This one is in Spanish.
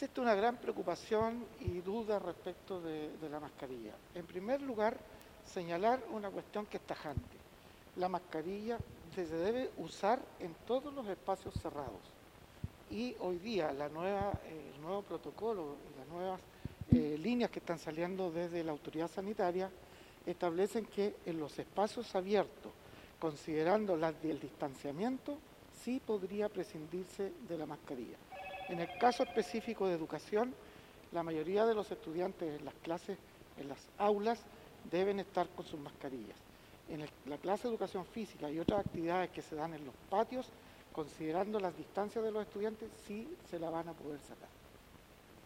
Existe una gran preocupación y duda respecto de la mascarilla. En primer lugar, señalar una cuestión que es tajante. La mascarilla se debe usar en todos los espacios cerrados. Y hoy día el nuevo protocolo y las nuevas líneas que están saliendo desde la autoridad sanitaria establecen que en los espacios abiertos, considerando las del distanciamiento, sí podría prescindirse de la mascarilla. En el caso específico de educación, la mayoría de los estudiantes en las clases, en las aulas, deben estar con sus mascarillas. La clase de educación física y otras actividades que se dan en los patios, considerando las distancias de los estudiantes, sí se la van a poder sacar.